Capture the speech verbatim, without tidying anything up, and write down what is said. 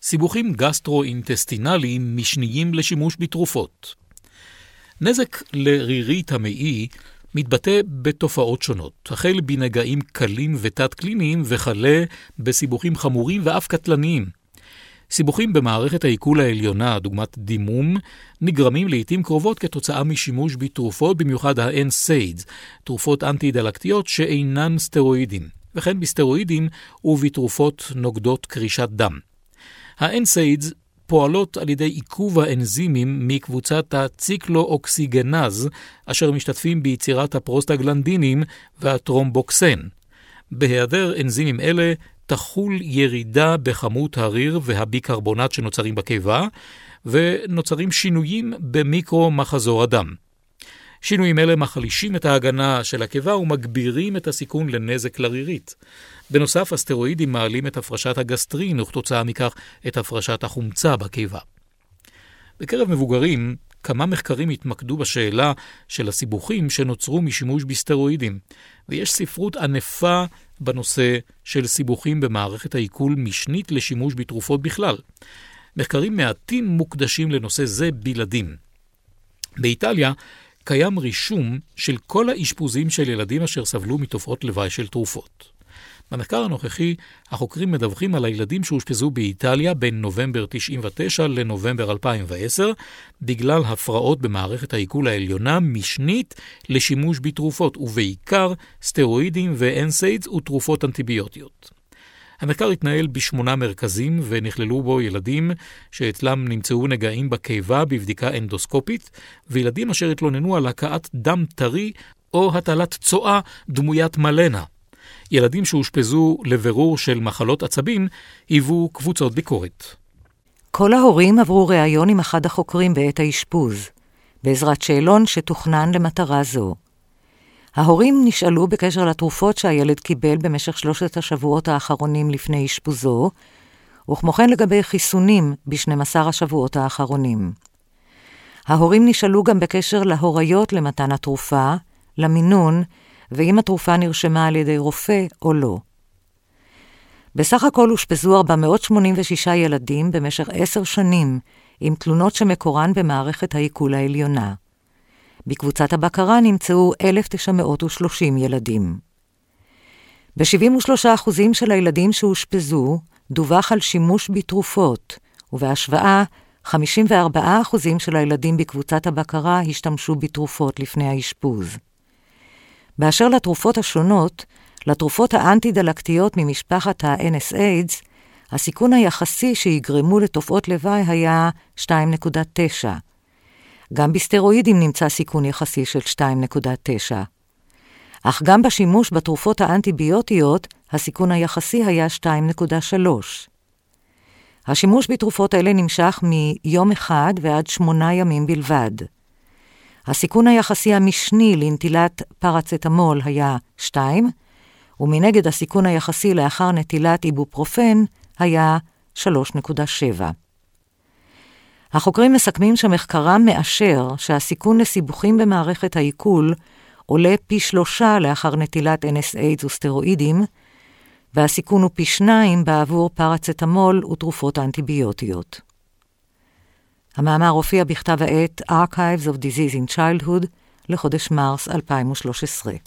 סיבוכים גסטרואינטסטינליים משניים לשימוש בתרופות. נזק לרירית המעי מתבטא בתופעות שונות, החל בנגעים קלים ותת-קליניים וכלה בסיבוכים חמורים ואף קטלניים. סיבוכים במערכת העיכול העליונה, דוגמת דימום, נגרמים לעתים קרובות כתוצאה משימוש בתרופות, במיוחד ה-אן סיידס, תרופות אנטי-דלקתיות שאינן סטרואידים, וכן בסטרואידים ובתרופות נוגדות קרישת דם. ה-אן סיידס פועלות על ידי עיכוב האנזימים מקבוצת הציקלואוקסיגנז, אשר משתתפים ביצירת הפרוסטגלנדינים והטרומבוקסן. בהיעדר אנזימים אלה, תחול ירידה בכמות הריר והביקרבונט שנוצרים בקיבה, ונוצרים שינויים במיקרו-מחזור הדם. שינויים אלה מחלישים את ההגנה של הקיבה ומגבירים את הסיכון לנזק לרירית. בנוסף, הסטרואידים מעלים את הפרשת הגסטרין, וכתוצאה מכך את הפרשת החומצה בקיבה. בקרב מבוגרים, כמה מחקרים התמקדו בשאלה של הסיבוכים שנוצרו משימוש בסטרואידים, ויש ספרות ענפה בנושא של סיבוכים במערכת העיכול משנית לשימוש בתרופות בכלל. מחקרים מעטים מוקדשים לנושא זה בלעדים. באיטליה קיים רישום של כל האשפוזים של ילדים אשר סבלו מתופעות לוואי של תרופות. במחקר הנוכחי, החוקרים מדווחים על הילדים שהושפזו באיטליה בין נובמבר תשעים ותשע לנובמבר אלפיים ועשר, בגלל הפרעות במערכת העיכול העליונה משנית לשימוש בתרופות, ובעיקר סטרואידים ואן סיידס ותרופות אנטיביוטיות. המחקר התנהל בשמונה מרכזים, ונכללו בו ילדים שאצלם נמצאו נגעים בקיבה בבדיקה אנדוסקופית, וילדים אשר התלוננו על הקעת דם טרי או הטלת צואה דמוית מלנה. ילדים שהושפזו לבירור של מחלות עצבים היוו קבוצות ביקורת. כל ההורים עברו ראיון עם אחד החוקרים בעת האשפוז, בעזרת שאלון שתוכנן למטרה זו. ההורים נשאלו בקשר לתרופות שהילד קיבל במשך שלושת השבועות האחרונים לפני אשפוזו, וכמו כן לגבי חיסונים ב-שנים עשר השבועות האחרונים. ההורים נשאלו גם בקשר להוריות למתן התרופה, למינון, ואם התרופה נרשמה על ידי רופא או לא. בסך הכל הושפזו ארבע מאות שמונים ושישה ילדים במשך עשר שנים, עם תלונות שמקורן במערכת העיכול העליונה. בקבוצת הבקרה נמצאו אלף תשע מאות ושלושים ילדים. ב-שבעים ושלושה אחוז של הילדים שהושפזו דווח על שימוש בתרופות, ובהשוואה חמישים וארבעה אחוז של הילדים בקבוצת הבקרה השתמשו בתרופות לפני האשפוז. באשר לתרופות השונות, לתרופות האנטי-דלקתיות ממשפחת ה-אן אס איידס, הסיכון היחסי שיגרמו לתופעות לוואי היה שתיים נקודה תשע. גם בסטרואידים נמצא סיכון יחסי של שתיים נקודה תשע. אך גם בשימוש בתרופות האנטיביוטיות, הסיכון היחסי היה שתיים נקודה שלוש. השימוש בתרופות האלה נמשך מיום אחד ועד שמונה ימים בלבד. הסיכון היחסי המשני לנטילת פרצטמול היה שתיים, ומנגד הסיכון היחסי לאחר נטילת איבופרופן היה שלוש נקודה שבע. החוקרים מסכמים שמחקרם מאשר שהסיכון לסיבוכים במערכת העיכול עולה פי שלושה לאחר נטילת אן אס איידס וסטרואידים, והסיכון הוא פי שניים בעבור פרצטמול ותרופות האנטיביוטיות. המאמר הופיע בכתב העת Archives of Disease in Childhood לחודש מרס אלפיים ושלוש עשרה.